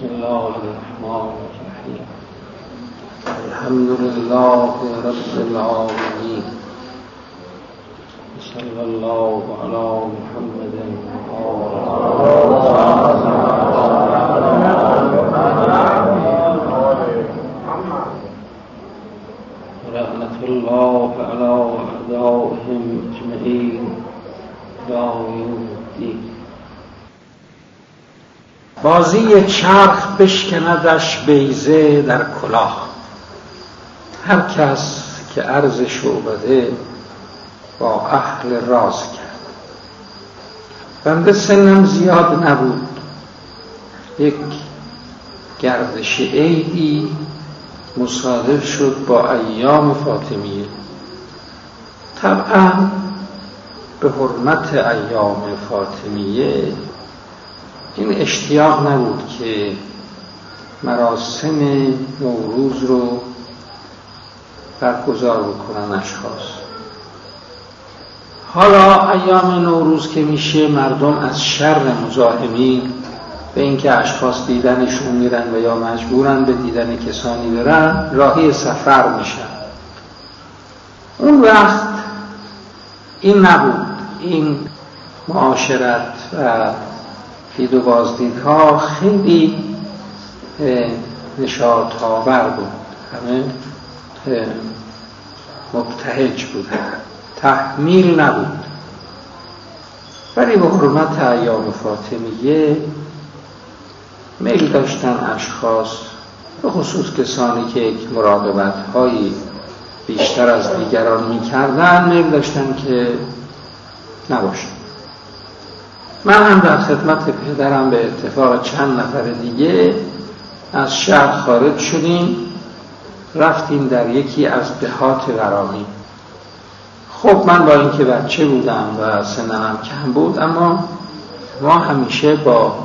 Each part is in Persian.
بسم الله الرحمن الرحیم. الحمد لله رب العالمین. صلی الله علی محمد رحمت الله علی اعدائهم اجمعین الی یوم الدین. بازی چرخ بشکندش بیضه در کلاه، هر کس که عرض شعبده با اهل راز کرد. بنده سنم زیاد نبود، یک گردش عیدی مصادف شد با ایام فاطمیه. طبعا به حرمت ایام فاطمیه این اشتیاق نبود که مراسم نوروز رو برگزار بکنن اشخاص. حالا ایام نوروز که میشه، مردم از شر مزاحمین به اینکه اشخاص دیدنشون میرن و یا مجبورن به دیدن کسانی برن، راهی سفر میشن. اون وقت این نبود، این معاشرت و دید و بازدیدها خیلی نشاط‌آور بود، همه مبتهج بودن، تحمیل نبود. ولی به حرمت ایام فاطمیه میل داشتن اشخاص، به خصوص کسانی که یک مراقبت‌هایی بیشتر از دیگران می‌کردن، میل داشتن که نباشن. من هم در خدمت پدرم به اتفاق چند نفر دیگه از شهر خارج شدیم، رفتیم در یکی از دهات ورامین. خب من با اینکه بچه بودم و سنم کم بود، اما ما همیشه با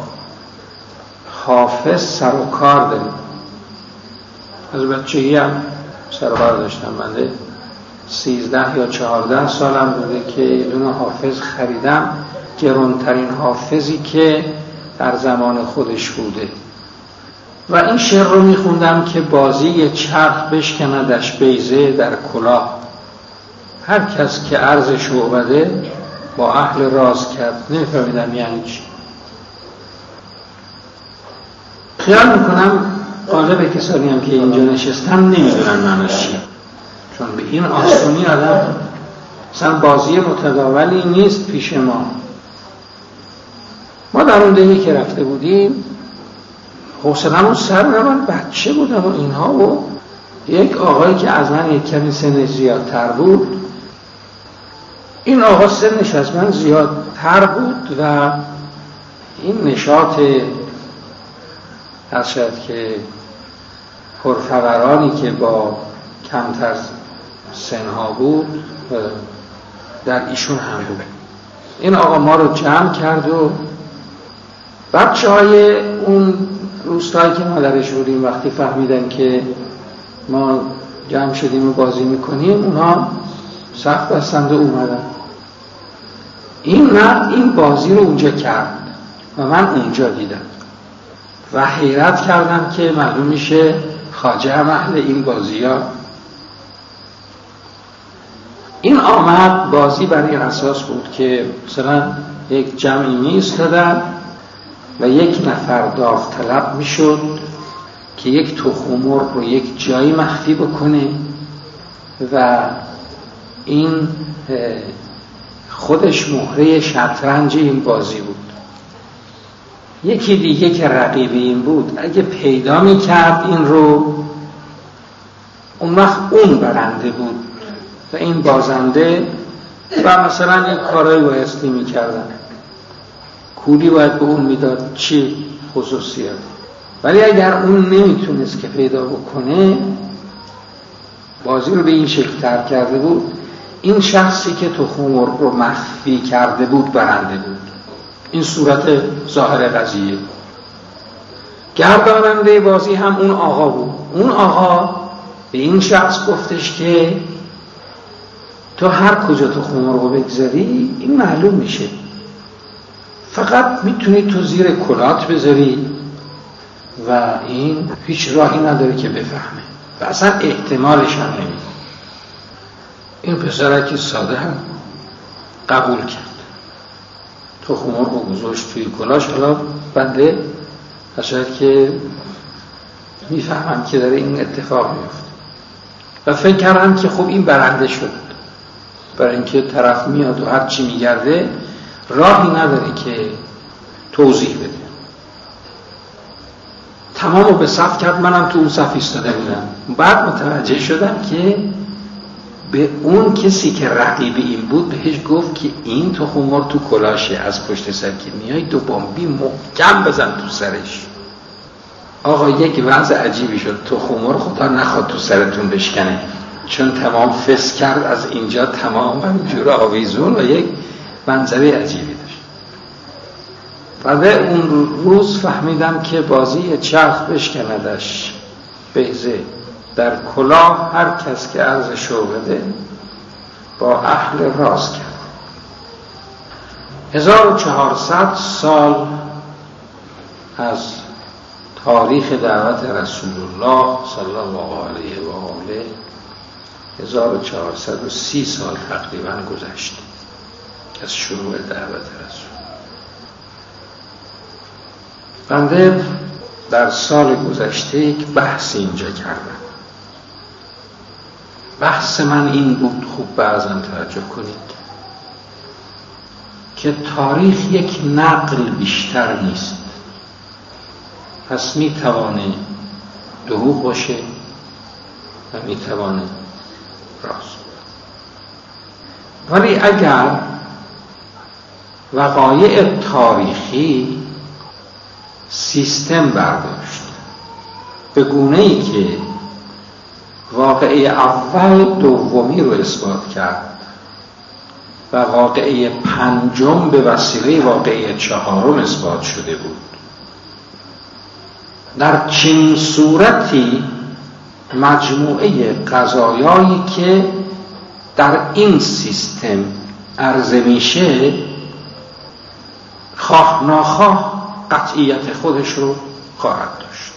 حافظ سر و کار داریم. از بچگی هم سر و کار داشتم. من 13 یا 14 سالم بوده که یه دونه حافظ خریدم، گرانترین حافظی که در زمان خودش بوده، و این شعر رو میخوندم که بازی چرخ بشکندش بیضه در کلاه، هر کس که عرض شعبده با اهل راز کرد. نمیفهمیدم یعنی چی. خیال میکنم غالب کسانی هم که اینجا نشستن نمیدونن معنیش چیه، چون به این آسونی آدم مثلا بازی متداولی نیست پیش ما. ما در اون دهی که رفته بودیم حوصله‌مون سر نبود، بچه بودم و اینها، و یک آقایی که از من یک کمی سن زیادتر بود. این آقا سنش از من زیادتر بود و این نشاط از شاید که پرفورانی که با کمتر سنها بود در ایشون هم بود. این آقا ما رو جمع کرد و بچه های اون روستایی که ما درش بودیم وقتی فهمیدن که ما جمع شدیم و بازی میکنیم، اونا صف بستند و اومدن. این بازی رو اونجا کرد و من اونجا دیدم و حیرت کردم که معلوم میشه خواجه هم اهل این بازی ها. این آمد بازی بر این اساس بود که مثلا یک جمعی می‌ایستادن و یک نفر داوطلب میشد که یک تخم مرغ رو یک جایی مخفی بکنه و این خودش مهره شطرنج این بازی بود. یکی دیگه که رقیب این بود اگه پیدا میکرد این رو، اون وقت اون برنده بود و این بازنده، و مثلا یک کارایی بایستی میکردن، کولی باید به اون میداد، چی خصوصیات. ولی اگر اون نمیتونست که پیدا بکنه، بازی رو به این شکل ترک کرده بود، این شخصی که تخم مرغ رو مخفی کرده بود برنده بود. این صورت ظاهر قضیه. گرداننده بازی هم اون آقا بود. اون آقا به این شخص گفتش که تو هر کجا تخم مرغ رو بگذاری این معلوم میشه، فقط میتونی تو زیر کلات بذاری و این هیچ راهی نداره که بفهمه و اصلا احتمالش هم نمیده. این پسرکی ساده هم قبول کرد، تخم مرغ رو گذاشت توی کلاش. حالا بنده شاید که میفهمم که داره این اتفاق میفته و فکر کردم که خب این برنده شد، برای اینکه طرف میاد و هر چی میگرده راهی نداره که توضیح بده. تمام رو به صف کرد، منم تو اون صف ایستاده بودم. بعد متوجه شدم که به اون کسی که رقیب این بود بهش گفت که این تخم مرغ تو کلاشه، از پشت سر که میای دو بامبی محکم بزن تو سرش. آقا یک وضع عجیبی شد. تخم مرغ خدا نخواد تو سرتون بشکنه، چون تمام فس کرد از اینجا تمام همینجور آویزون و یک منظره عجیبی داشت. بعد اون روز فهمیدم که بازی چرخ بشکندش بهزه در کلاه هر کس که عرضشو بده با اهل راز کرد. 1400 سال از تاریخ دعوت رسول الله صلی الله علیه و آله 1430 سال تقریبا گذشت از شروع دعوت رسول. بنده در سال گذشته یک بحث اینجا کردم. بحث من این بود، خوب بعضا توجه کنید، که تاریخ یک نقل بیشتر نیست. پس میتوانه دروغ باشه و میتوانه راست. ولی اگر وقایع تاریخی سیستم برداشت به گونه‌ای که واقعه اول دومی رو اثبات کرد و واقعه پنجم به وسیله واقعه چهارم اثبات شده بود، در چنین صورتی مجموعه قضایایی که در این سیستم عرضه میشه خواه ناخواه قطعیت خودش رو خواهد داشت.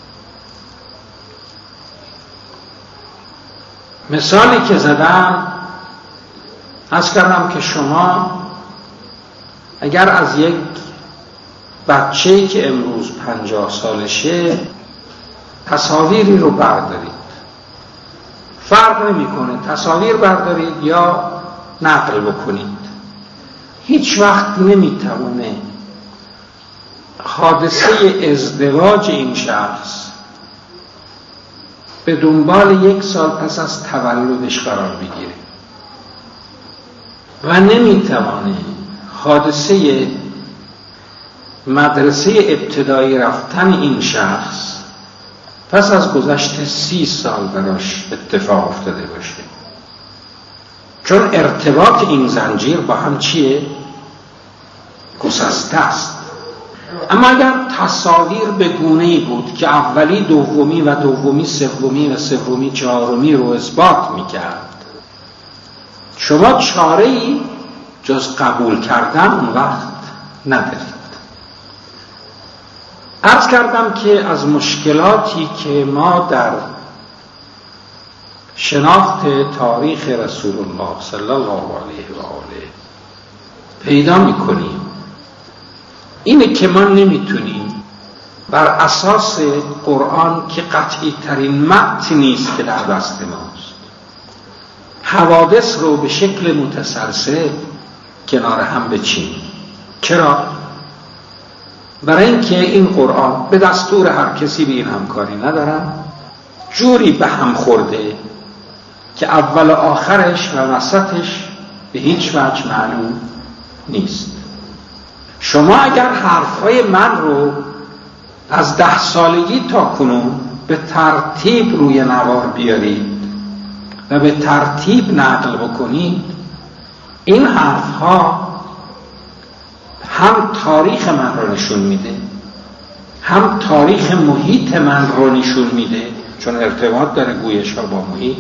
مثالی که زدم عرض کردم که شما اگر از یک بچه‌ای که امروز 50 سالشه تصاویری رو بردارید، فرق نمی‌کنه تصاویر بردارید یا نقل بکنید، هیچ وقت نمی‌تونه حادثه ازدواج این شخص به دنبال 1 سال پس از تولدش قرار بگیره و نمیتوانه حادثه مدرسه ابتدایی رفتن این شخص پس از گذشت 30 سال براش اتفاق افتاده باشه، چون ارتباط این زنجیر با هم چیه؟ گسسته است. اما اگر تصاویر به گونه‌ای بود که اولی دومی و دومی سومی و سومی چهارمی رو اثبات میکرد، شما چاره‌ای جز قبول کردن اون وقت ندارید. عرض کردم که از مشکلاتی که ما در شناخت تاریخ رسول الله صلی الله علیه و آله پیدا میکنیم اینه که ما نمیتونیم بر اساس قرآن که قطعی ترین متنی است که در دست ماست حوادث رو به شکل متسلسل کنار هم بچینیم. چرا؟ برای اینکه این قرآن به دستور هر کسی به این همکاری ندارن، جوری به هم خورده که اول و آخرش و وسطش به هیچ وجه معلوم نیست. شما اگر حرفهای من رو از 10 سالگی تا کنون به ترتیب روی نوار بیارید و به ترتیب نقل بکنید، این حرفها هم تاریخ من رو نشون میده، هم تاریخ محیط من رو نشون میده، چون ارتباط داره گویش ها با محیط،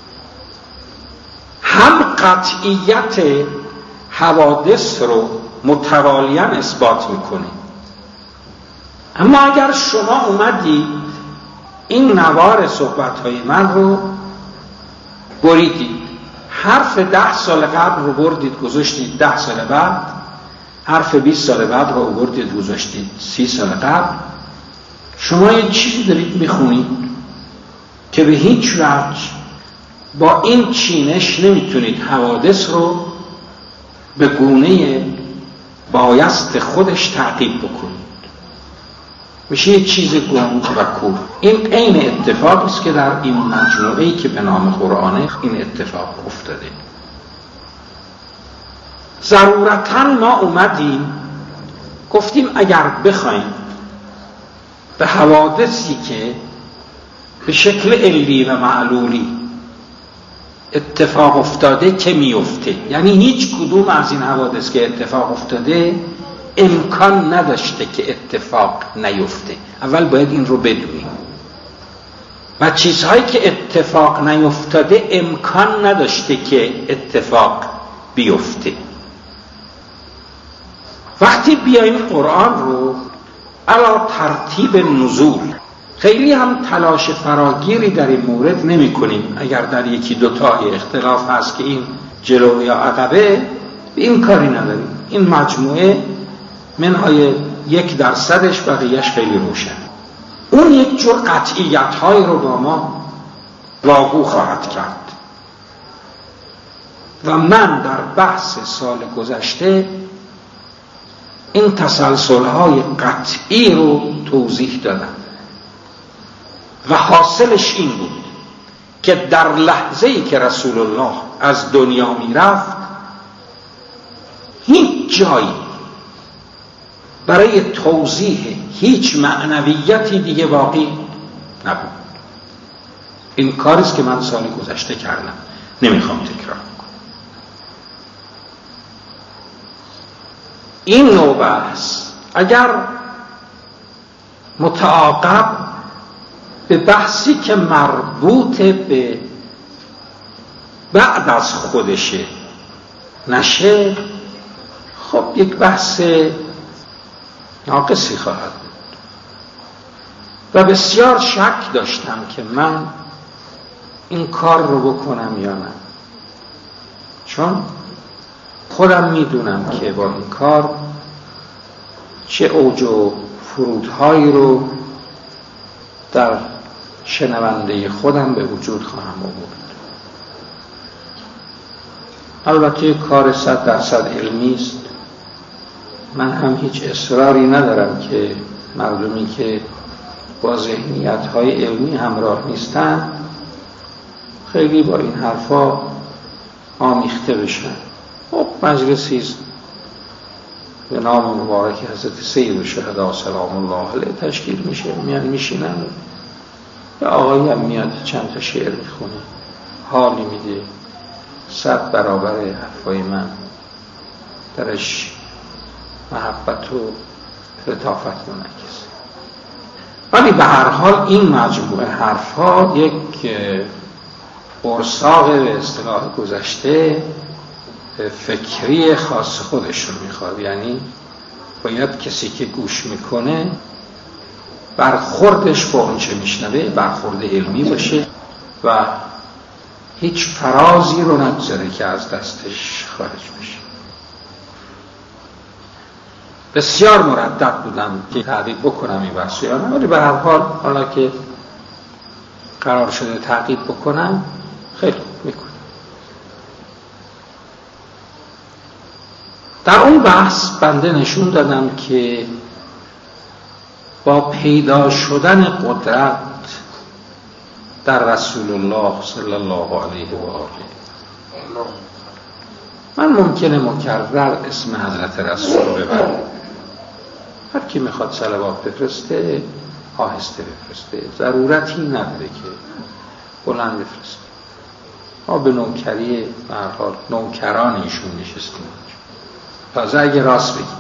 هم قطعیت حوادث رو متوالیاً اثبات میکنه. اما اگر شما اومدید این نوار صحبت‌های من رو بریدید، حرف 10 سال قبل رو بردید گذاشتید 10 سال بعد، حرف 20 سال بعد رو بردید گذاشتید 30 سال قبل، شما یه چیزی دارید میخونید که به هیچ وجه با این چینش نمیتونید حوادث رو به گونه بایست خودش تعقیب بکنید. میشه یه چیز گنگ و کور. این عین اتفاقی است که در این مجموعه‌ای که به نام قرآنه این اتفاق افتاده. ضرورتاً ما اومدیم گفتیم اگر بخوایم به حوادثی که به شکل علی و معلولی اتفاق افتاده که میفته، یعنی هیچ کدوم از این حوادث که اتفاق افتاده امکان نداشته که اتفاق نیفته. اول باید این رو بدونیم. و چیزهایی که اتفاق نیفتاده امکان نداشته که اتفاق بیفته. وقتی بیایم قرآن رو علا ترتیب نزول، خیلی هم تلاش فراگیری در این مورد نمی کنیم. اگر در یکی دوتای اختلاف هست که این جلو یا عقبه، این کاری نداریم. این مجموعه منهای 1% بقیهش خیلی روشن. اون یک جور قطعیت های رو با ما واگو خواهد کرد. و من در بحث سال گذشته این تسلسل های قطعی رو توضیح دادم و حاصلش این بود که در لحظه‌ای که رسول الله از دنیا می رفت هیچ جایی برای توضیح هیچ معنویتی دیگه باقی نبود. این کاریست که من سال گذشته کردم، نمیخوام تکرار کنم. این نوع بحث اگر متعاقب به بحثی که مربوط به بعد از خودشه نشه، خب یک بحث ناقصی خواهد بود. و بسیار شک داشتم که من این کار رو بکنم یا نه، چون خودم میدونم که با این کار چه اوج و فرودهایی رو در شنونده خودم به وجود خواهم آورد. البته کار 100% علمی است. من هم هیچ اصراری ندارم که مردمی که با ذهنیت‌های علمی همراه نیستن خیلی با این حرفا آمیخته بشن. خب مجلسی است به نام مبارک حضرت سید الشهدا سلام الله علیه تشکیل میشه، میان میشینن، یه آقایی هم میاد چند تا شعر میخونه، حالی میده، 100 برابر حرفای من درش محبت و لطافت منعکس. ولی به هر حال این مجموعه حرفها یک قرصاق به اصطلاح گذشته فکری خاص خودش رو میخواد. یعنی باید کسی که گوش میکنه برخوردش با اون چه میشنوه برخورد علمی باشه و هیچ فرازی رو نگذاره که از دستش خارج بشه. بسیار مردد بودم که تعقیب بکنم این بحث یا نه، ولی به هر حال حالا که قرار شده تعقیب بکنم خیلی میکنم. در اون بحث بنده نشون دادم که با پیدا شدن قدرت در رسول الله صلی الله علیه و آله من ممکنه مکرر اسم حضرت رسول رو ببرم. هر کی میخواد صلوات بفرسته آهسته بفرسته، ضرورتی نداره که بلند بفرسته. ما به نوکری به هر حال نوکران ایشون نشستیم. تازه اگه راست بگیم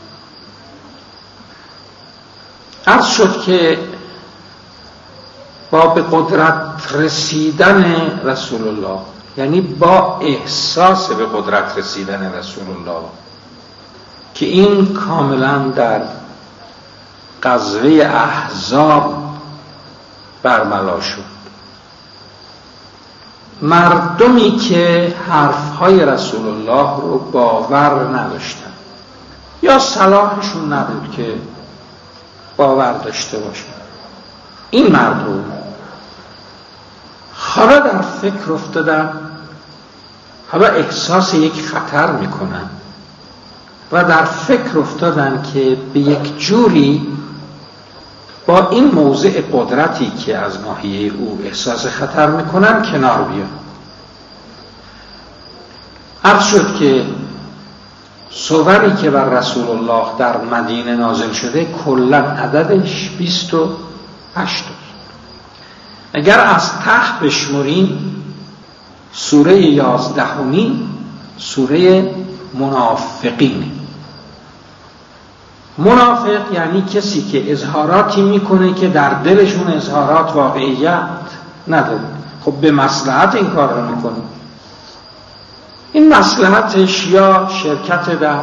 عرض شد که با به قدرت رسیدن رسول الله، یعنی با احساس به قدرت رسیدن رسول الله که این کاملا در غزوه احزاب برملا شد. مردمی که حرفهای رسول الله رو باور نداشتن یا صلاحشون نبود که باور داشته باشن، این مردم حالا در فکر افتادن، حالا احساس یک خطر میکنن و در فکر افتادن که به یک جوری با این موضع قدرتی که از ناحیه او احساس خطر میکنن کنار بیان. عرض شد که صوری که بر رسول الله در مدینه نازل شده کلا عددش 28. اگر از ته بشمریم سوره 11 سوره منافقین. منافق یعنی کسی که اظهاراتی میکنه که در دلشون اظهارات واقعیت نداره. خب به مصلحت این کار رو میکنه. این مصلحتش یا شرکت در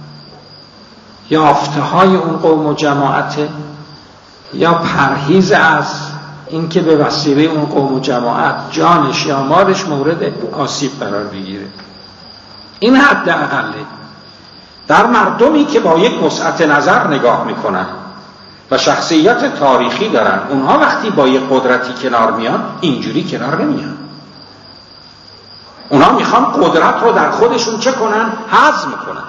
یافته های اون قوم و جماعته، یا پرهیز از این که به وسیله اون قوم و جماعت جانش یا مالش مورد آسیب قرار بگیره. این حد اقله. در مردمی که با یک وسعت نظر نگاه میکنن و شخصیت تاریخی دارن، اونها وقتی با یک قدرتی کنار میان اینجوری کنار نمیان. اونها میخوان قدرت رو در خودشون چه کنن؟ هضم کنن.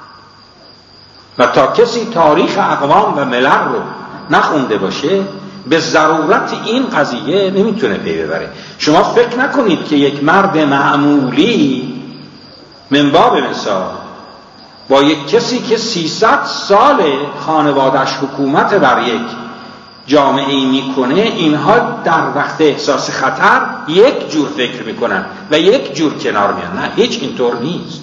و تا کسی تاریخ اقوام و ملل رو نخونده باشه به ضرورت این قضیه نمیتونه پی ببره. شما فکر نکنید که یک مرد معمولی من باب مثال با یک کسی که 300 سال خانوادش حکومت بر یک جامعه میکنه، اینها در وقت احساس خطر یک جور فکر میکنن و یک جور کنار میان. نه، هیچ اینطور نیست.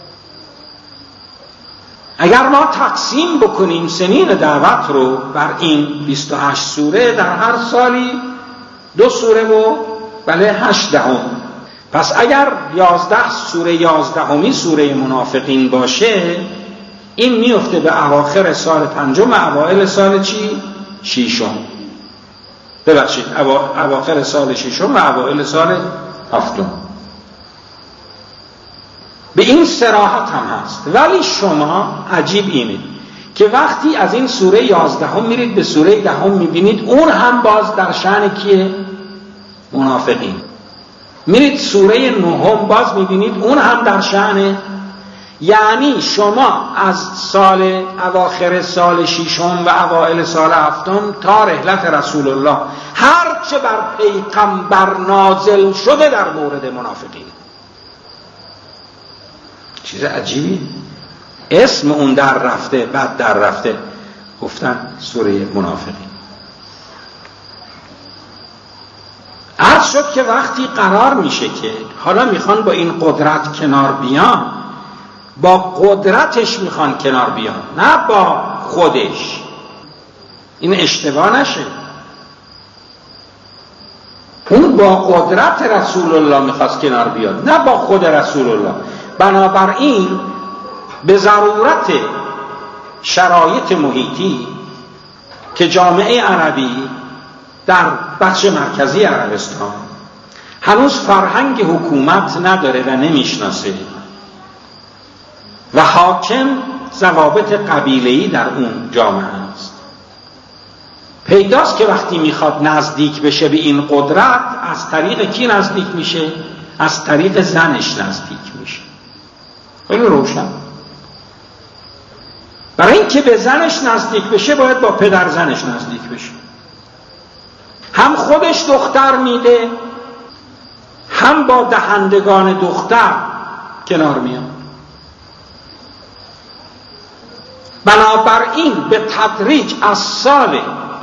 اگر ما تقسیم بکنیم سنین دعوت رو بر این 28 سوره، در هر سالی 2 سوره و 8 دهم، پس اگر 11 سوره 11 سوره منافقین باشه، این میفته به اواخر سال 5 اوائل سال چی؟ 6. ببخشید، اواخر سال 6 و اوائل سال 7. به این صراحت هم هست. ولی شما عجیب اینه که وقتی از این سوره 11 میرید به سوره 10 میبینید اون هم باز در شأن کیه؟ منافقین. میرید سوره 9 باز میبینید اون هم در شأن، یعنی شما از سال اواخر سال 6 و اوائل سال 7 تا رحلت رسول الله هر چه بر پیغمبر نازل شده در مورد منافقین. چیز عجیبی. اسم اون در رفته، بعد در رفته گفتن سوره منافقین. عرض شد که وقتی قرار میشه که حالا میخوان با این قدرت کنار بیان، با قدرتش میخوان کنار بیان، نه با خودش. این اشتباه نشه. اون با قدرت رسول الله میخواست کنار بیاد، نه با خود رسول الله. بنابراین به ضرورت شرایط محیطی که جامعه عربی در بخش مرکزی عربستان هنوز فرهنگ حکومت نداره و نمیشناسه و حاکم ضوابط قبیله‌ای در اون جامعه است، پیداست که وقتی میخواد نزدیک بشه به این قدرت، از طریق کی نزدیک میشه؟ از طریق زنش نزدیک میشه. خیلی روشن. برای این که به زنش نزدیک بشه باید با پدر زنش نزدیک بشه. هم خودش دختر میده، هم با دهندگان دختر کنار میاد. بنابراین به تدریج از سال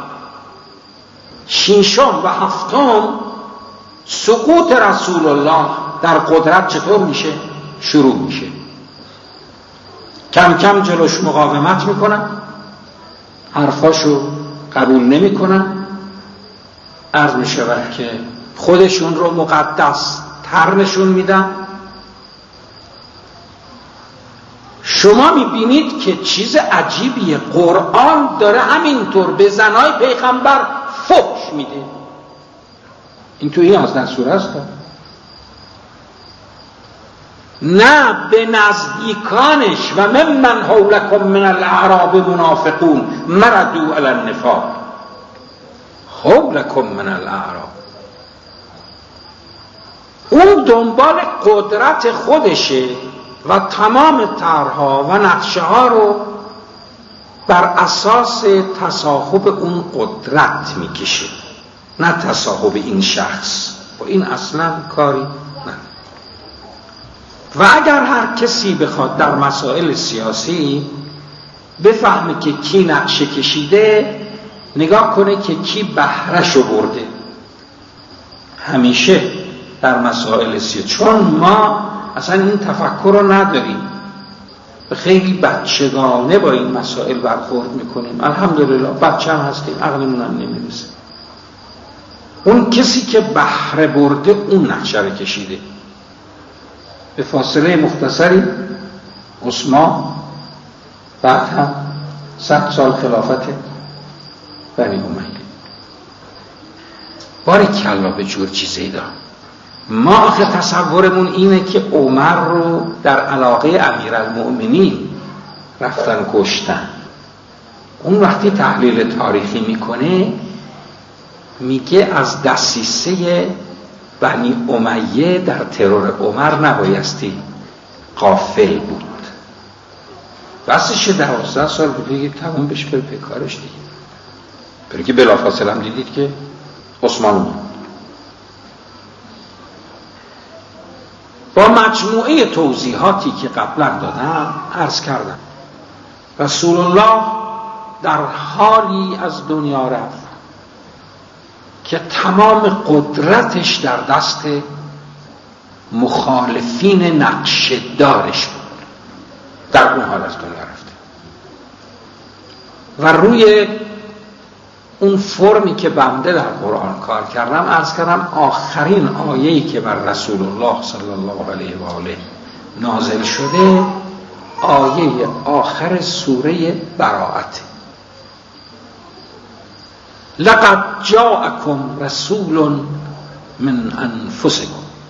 6 و 7 سقوط رسول الله در قدرت چطور میشه؟ شروع میشه. کم کم جلوش مقاومت میکنن، حرفاشو قبول نمیکنن. عرض میشود که خودشون رو مقدس تر نشون میدن. شما میبینید که چیز عجیبیه، قرآن داره همینطور به زنای پیغمبر فحش میده. این توی 11 سوره است. نه به نزدیکانش و ممن حولکم من الاعراب منافقون مردوا علی النفاق. حولکم من الاعراب، اون دنبال قدرت خودشه و تمام طرحها و نقشه ها رو بر اساس تصاحب اون قدرت میکشه، نه تصاحب این شخص. و این اصلا کاری نه. و اگر هر کسی بخواد در مسائل سیاسی بفهمه که کی نقشه کشیده، نگاه کنه که کی بهره‌شو برده. همیشه در مسائل سیاسی، چون ما اصلا این تفکر رو نداریم، خیلی بچگانه با این مسائل برخورد میکنیم. الحمدلله بچه هم هستیم، عقلمون هم نمیرسه. اون کسی که بهره برده اون نقشه رو کشیده. به فاصله مختصری عثمان، بعد هم 100 سال خلافت بنی امیه. باریکلا به جور چیزی دارم. ما آخه تصورمون اینه که عمر رو در علاقه امیرالمؤمنین رفتن کشتن. اون وقتی تحلیل تاریخی میکنه میگه از دسیسه بنی امیه در ترور عمر نبایستی غافل بود. بسش 12 سال بودی تمام بشه به کارش دیگه. برای که بلافاصله هم دیدید که عثمان اومد. با مجموعه توضیحاتی که قبلا دادم عرض کردم رسول الله در حالی از دنیا رفت که تمام قدرتش در دست مخالفین نقشه‌دارش بود. در اون حال از دنیا رفت و روی اون فرمی که بنده در قرآن کار کردم عرض کردم آخرین آیه‌ای که بر رسول الله صلی الله علیه و آله نازل شده آیه آخر سوره براءت. لقد جاءکم رسول من انفسکم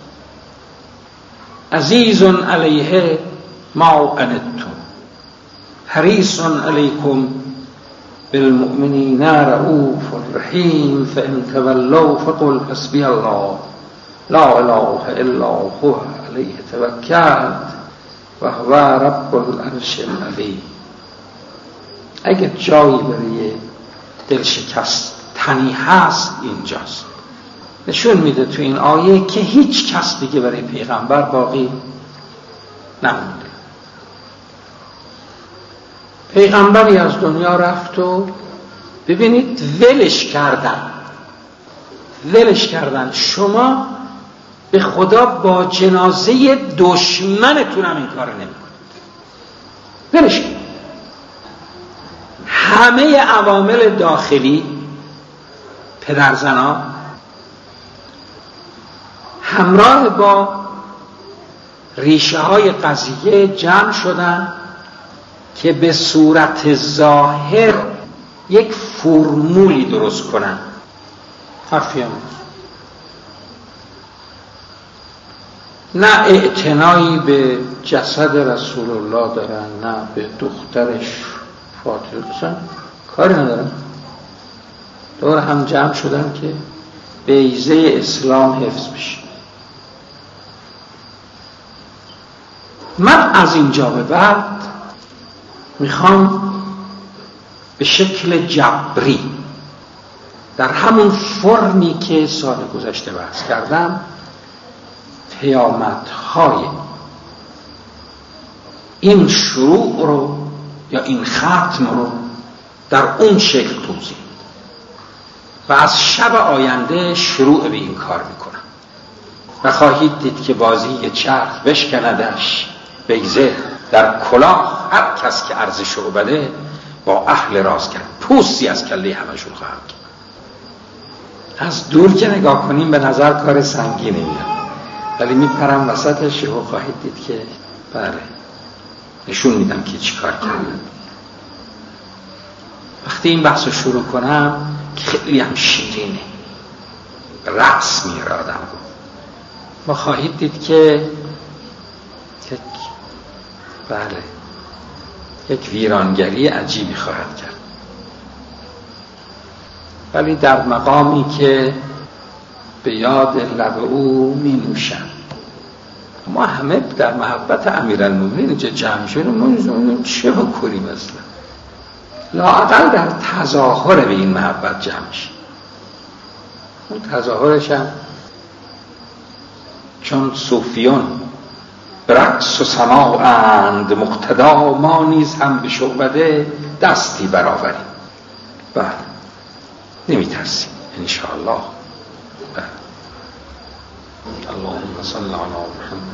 عزیز علیه ما عنتم حریص علیکم بالمؤمنین رؤوف رحیم فان تولوا فقل حسبی الله لا اله الا هو علیه توکلت و هو رب العرش العظیم. اگه جایی برای دلشکستنی هست اینجاست. نشون میده تو این آیه که هیچ کس دیگه برای پیغمبر باقی نمونده. پیغمبری از دنیا رفت و ببینید ولش کردن. شما به خدا با جنازه دشمنتون هم این کار نمیکنید. ولش کن. همه عوامل داخلی پدرزنا همراه با ریشه های قضیه جمع شدن که به صورت ظاهر یک فرمولی درست کنن. حرفی هم نه اعتنایی به جسد رسول الله دارن، نه به دخترش فاطمه، کاری ندارن. دور هم جمع شدن که بیضه اسلام حفظ بشه. من از اینجا به بعد میخوام به شکل جبری در همون فرمی که سال گذشته بحث کردم پیامدهای این شروع رو یا این ختم رو در اون شکل توضیح و از شب آینده شروع به این کار میکنم و خواهید دید که بازی چرخ بشکندش بیضه در کلاه هر کس که ارزش رو بده با اهل راز کرد پوستی از کله همشون خواهم کرد. از دور که نگاه کنیم به نظر کار سنگینه میاد، ولی میپرم وسطش و خواهید دید که بله نشون میدم که چی کار کردم. وقتی این بحث رو شروع کنم که خیلی هم شیرینه، رقص میاره آدم رو. ما خواهید دید که یک ویرانگری عجیبی خواهد کرد، ولی در مقامی که به یاد لب او می نوشم. ما همه در محبت امیرالمومنین اینجا جمع شدیم، ما چه بکنیم اصلا؟ لااقل در تظاهر به این محبت جمع شیم. اون تظاهرش هم چون صوفیان رقص و سماعند مقتدا، ما نیز هم به شعبده دستی برآوریم. بله، نمیترسیم انشاءالله. اللهم صل علی محمد.